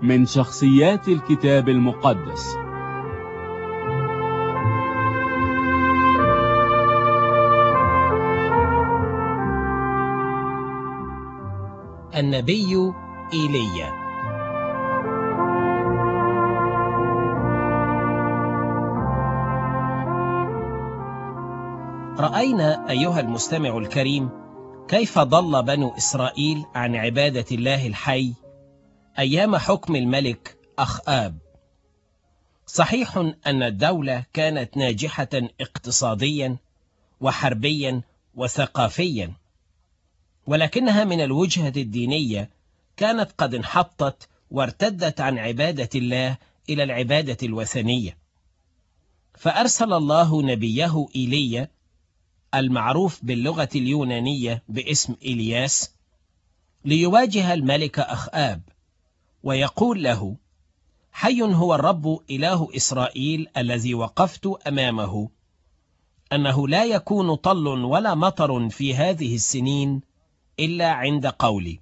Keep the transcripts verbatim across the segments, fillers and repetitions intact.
من شخصيات الكتاب المقدس. النبي إيليا. رأينا أيها المستمع الكريم كيف ضل بنو إسرائيل عن عبادة الله الحي أيام حكم الملك أخآب. صحيح أن الدولة كانت ناجحة اقتصاديا وحربيا وثقافيا، ولكنها من الوجهة الدينية كانت قد انحطت وارتدت عن عبادة الله إلى العبادة الوثنية. فأرسل الله نبيه إيليا المعروف باللغة اليونانية باسم إلياس ليواجه الملك أخآب ويقول له: حي هو الرب إله إسرائيل الذي وقفت أمامه، أنه لا يكون طل ولا مطر في هذه السنين إلا عند قولي.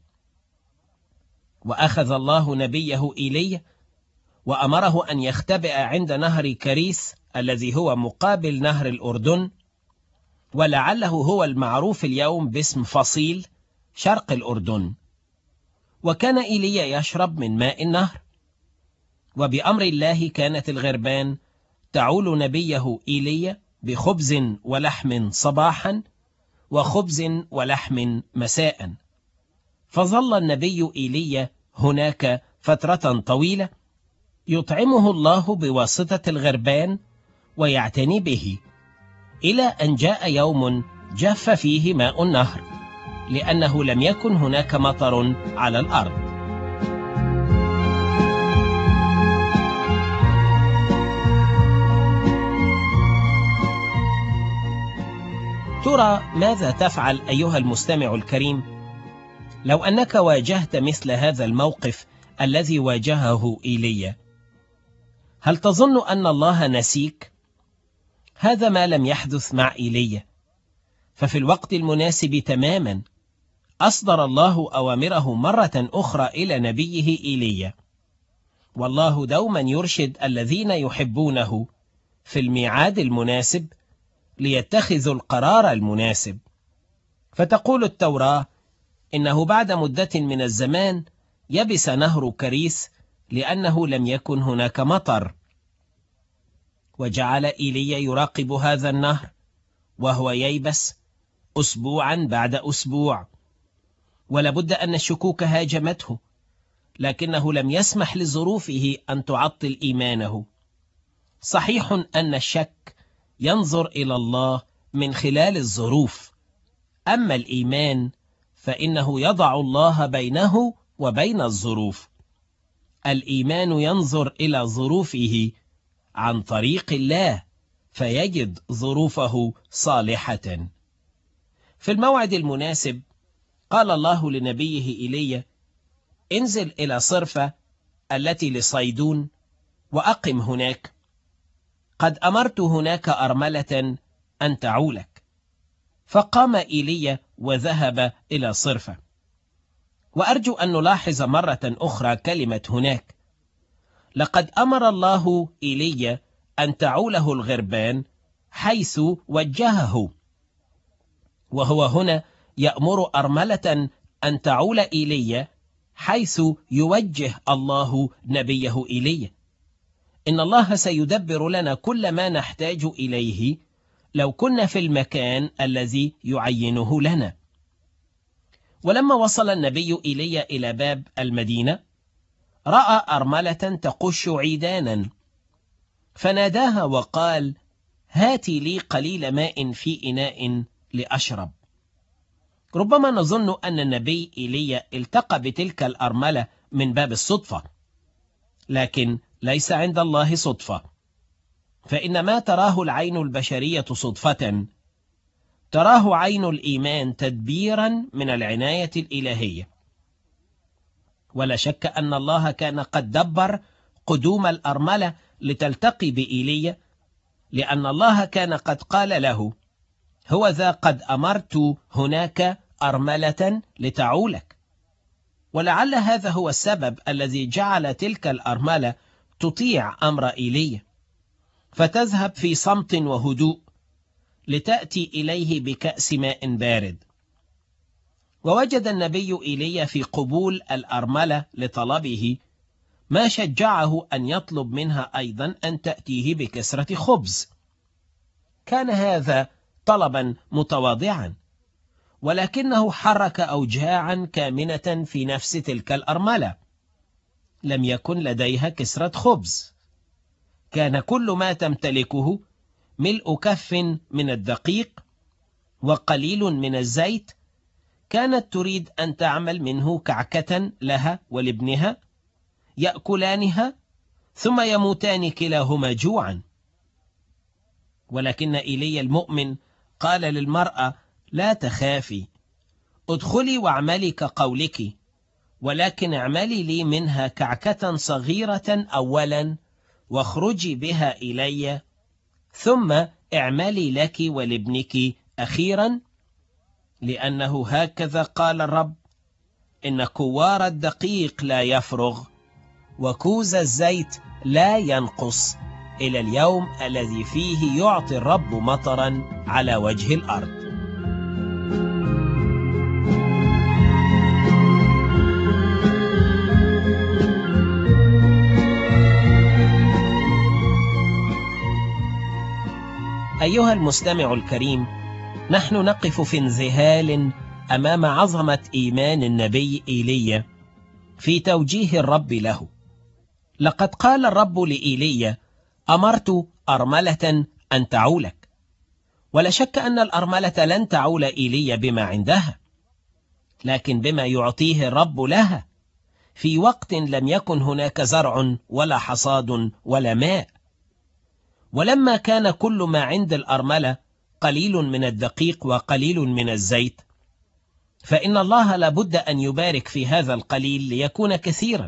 وأخذ الله نبيه إيليا وأمره أن يختبئ عند نهر كريس الذي هو مقابل نهر الأردن، ولعله هو المعروف اليوم باسم فصيل شرق الأردن. وكان إيليا يشرب من ماء النهر، وبأمر الله كانت الغربان تعول نبيه إيليا بخبز ولحم صباحا وخبز ولحم مساء. فظل النبي إيليا هناك فترة طويلة يطعمه الله بواسطة الغربان ويعتني به، إلى أن جاء يوم جف فيه ماء النهر، لأنه لم يكن هناك مطر على الأرض. ترى ماذا تفعل أيها المستمع الكريم لو أنك واجهت مثل هذا الموقف الذي واجهه إيليا؟ هل تظن أن الله نسيك؟ هذا ما لم يحدث مع إيليا، ففي الوقت المناسب تماما أصدر الله أوامره مرة أخرى إلى نبيه إيليا. والله دوما يرشد الذين يحبونه في الميعاد المناسب ليتخذوا القرار المناسب. فتقول التوراة إنه بعد مدة من الزمان يبس نهر كريس لأنه لم يكن هناك مطر. وجعل إيليا يراقب هذا النهر وهو ييبس أسبوعا بعد أسبوع، ولابد أن الشكوك هاجمته، لكنه لم يسمح لظروفه أن تعطل إيمانه. صحيح أن الشك ينظر إلى الله من خلال الظروف، أما الإيمان فإنه يضع الله بينه وبين الظروف. الإيمان ينظر إلى ظروفه عن طريق الله فيجد ظروفه صالحة. في الموعد المناسب قال الله لنبيه إيليا: انزل إلى صرفة التي لصيدون وأقم هناك، قد أمرت هناك أرملة أن تعولك. فقام إيليا وذهب إلى صرفة. وأرجو أن نلاحظ مرة أخرى كلمة هناك. لقد أمر الله إيليا أن تعوله الغربان حيث وجهه، وهو هنا يأمر أرملة أن تعول إيليا حيث يوجه الله نبيه إيليا. إن الله سيدبر لنا كل ما نحتاج إليه لو كنا في المكان الذي يعينه لنا. ولما وصل النبي إيليا إلى باب المدينة رأى أرملة تقش عيدانا، فناداها وقال: هاتي لي قليل ماء في إناء لأشرب. ربما نظن أن النبي إيليا التقى بتلك الأرملة من باب الصدفة، لكن ليس عند الله صدفة، فإن ما تراه العين البشرية صدفة تراه عين الإيمان تدبيرا من العناية الإلهية. ولا شك أن الله كان قد دبر قدوم الأرملة لتلتقي بإيليا، لأن الله كان قد قال له: هو ذا قد أمرت هناك أرملة لتعولك. ولعل هذا هو السبب الذي جعل تلك الأرملة تطيع أمر إيليا، فتذهب في صمت وهدوء لتأتي إليه بكأس ماء بارد. ووجد النبي إيليا في قبول الأرملة لطلبه ما شجعه أن يطلب منها أيضا أن تأتيه بكسرة خبز. كان هذا طلبا متواضعا، ولكنه حرك أوجاعا كامنة في نفس تلك الأرملة. لم يكن لديها كسرة خبز، كان كل ما تمتلكه ملء كف من الدقيق وقليل من الزيت. كانت تريد أن تعمل منه كعكة لها ولابنها يأكلانها ثم يموتان كلاهما جوعا. ولكن إيليا المؤمن قال للمرأة: لا تخافي، ادخلي واعملي كقولك، ولكن اعملي لي منها كعكة صغيرة أولا واخرجي بها إلي، ثم اعملي لك ولابنك أخيرا، لأنه هكذا قال الرب: إن كوار الدقيق لا يفرغ وكوز الزيت لا ينقص إلى اليوم الذي فيه يعطي الرب مطرا على وجه الأرض. أيها المستمع الكريم، نحن نقف في انذهال أمام عظمة إيمان النبي إيليا في توجيه الرب له. لقد قال الرب لإيليا: أمرت أرملة أن تعولك. ولا شك أن الأرملة لن تعول إيليا بما عندها، لكن بما يعطيه الرب لها في وقت لم يكن هناك زرع ولا حصاد ولا ماء. ولما كان كل ما عند الأرملة قليل من الدقيق وقليل من الزيت، فإن الله لابد أن يبارك في هذا القليل ليكون كثيرا.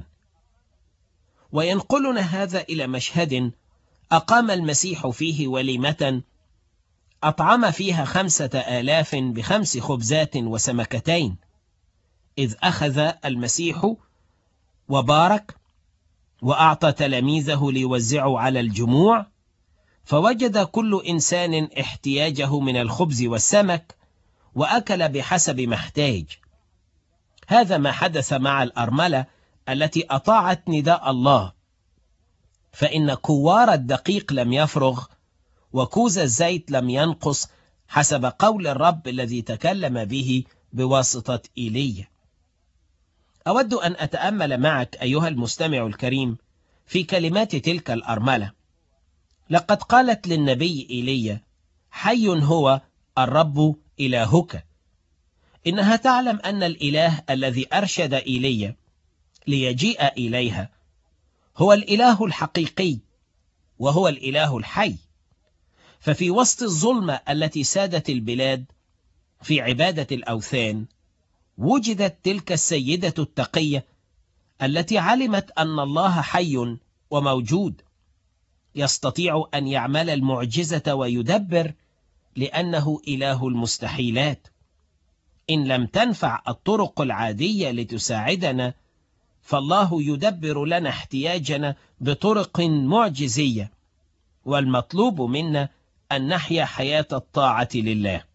وينقلنا هذا إلى مشهد أقام المسيح فيه وليمة أطعم فيها خمسة آلاف بخمس خبزات وسمكتين، إذ أخذ المسيح وبارك وأعطى تلاميذه ليوزعوا على الجموع، فوجد كل إنسان احتياجه من الخبز والسمك وأكل بحسب ما احتاج. هذا ما حدث مع الأرملة التي أطاعت نداء الله، فإن كوار الدقيق لم يفرغ وكوز الزيت لم ينقص حسب قول الرب الذي تكلم به بواسطة إيليا. أود أن أتأمل معك أيها المستمع الكريم في كلمات تلك الأرملة. لقد قالت للنبي إيليا: حي هو الرب إلهك. إنها تعلم أن الإله الذي أرشد إيليا ليجيء إليها هو الإله الحقيقي وهو الإله الحي. ففي وسط الظلمة التي سادت البلاد في عبادة الأوثان، وجدت تلك السيدة التقية التي علمت أن الله حي وموجود، يستطيع أن يعمل المعجزة ويدبر، لأنه إله المستحيلات. إن لم تنفع الطرق العادية لتساعدنا، فالله يدبر لنا احتياجنا بطرق معجزية، والمطلوب منا أن نحيا حياة الطاعة لله.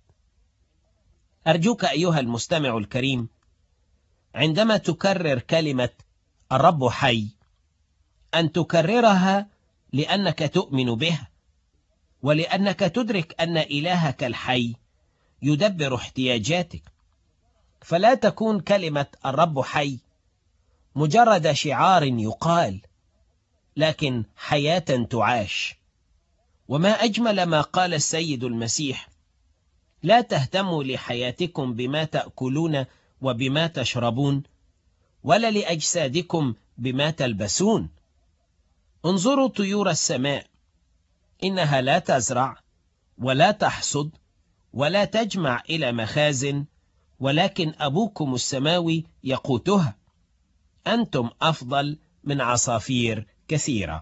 أرجوك أيها المستمع الكريم، عندما تكرر كلمة الرب حي، أن تكررها لأنك تؤمن بها، ولأنك تدرك أن إلهك الحي يدبر احتياجاتك. فلا تكون كلمة الرب حي مجرد شعار يقال، لكن حياة تعاش. وما أجمل ما قال السيد المسيح: لا تهتموا لحياتكم بما تأكلون وبما تشربون، ولا لأجسادكم بما تلبسون. انظروا طيور السماء، إنها لا تزرع ولا تحصد ولا تجمع إلى مخازن، ولكن أبوكم السماوي يقوتها. أنتم أفضل من عصافير كثيرة.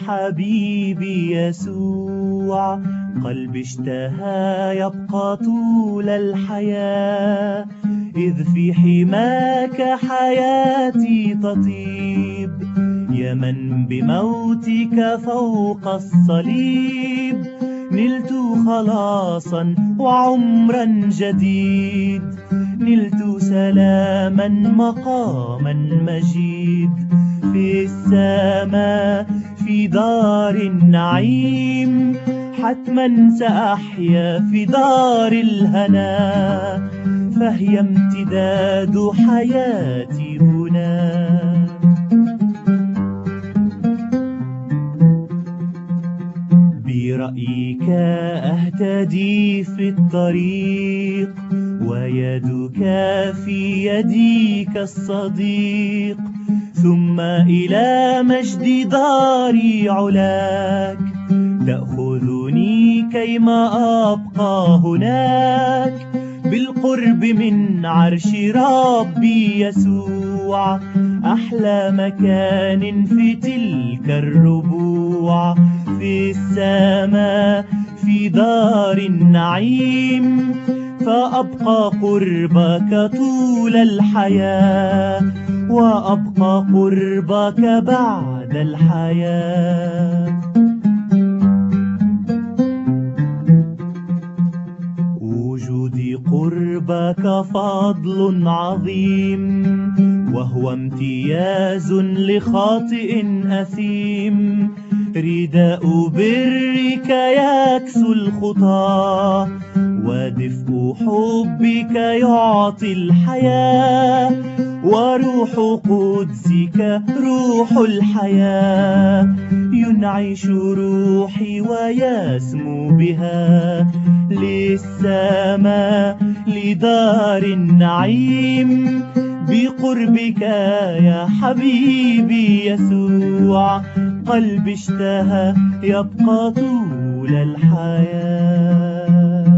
حبيبي يسوع، قلبي اشتهى يبقى طول الحياة، إذ في حماك حياتي تطيب، يا من بموتك فوق الصليب نلت خلاصا وعمرا جديد، نلت سلاما مقاما مجيد في السماء في دار النعيم، حتما سأحيا في دار الهنا، فهي امتداد حياتي هنا. برأيك أهتدي في الطريق، ويدك في يدي كالصديق، ثم إلى مجد داري علاك تأخذني كيما أبقى هناك، بالقرب من عرش ربي يسوع، أحلى مكان في تلك الربوع، في السماء في دار النعيم، فأبقى قربك طول الحياة، وأبقى قربك بعد الحياة. وجودي قربك فضل عظيم، وهو امتياز لخاطئ أثيم، رداء برك يكسو الخطى، ودفء حبك يعطي الحياة، وروح قدسك روح الحياة، ينعش روحي ويسمو بها للسماء لدار النعيم، بقربك يا حبيبي يسوع، قلبي اشتهى يبقى طول الحياة.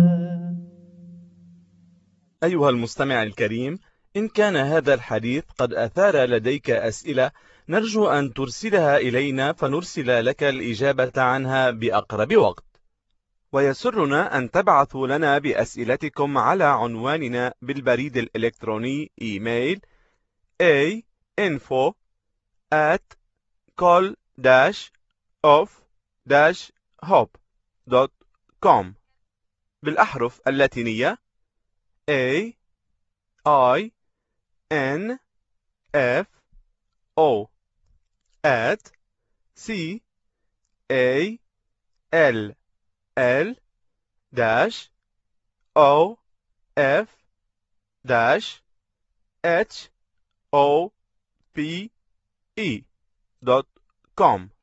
أيها المستمع الكريم، إن كان هذا الحديث قد أثار لديك أسئلة، نرجو أن ترسلها إلينا فنرسل لك الإجابة عنها بأقرب وقت. ويسرنا أن تبعثوا لنا بأسئلتكم على عنواننا بالبريد الإلكتروني إيميل a info at col dash of dash hope dot com بالأحرف اللاتينية A I N F O at C A L L dash O F dash H O P E dot com.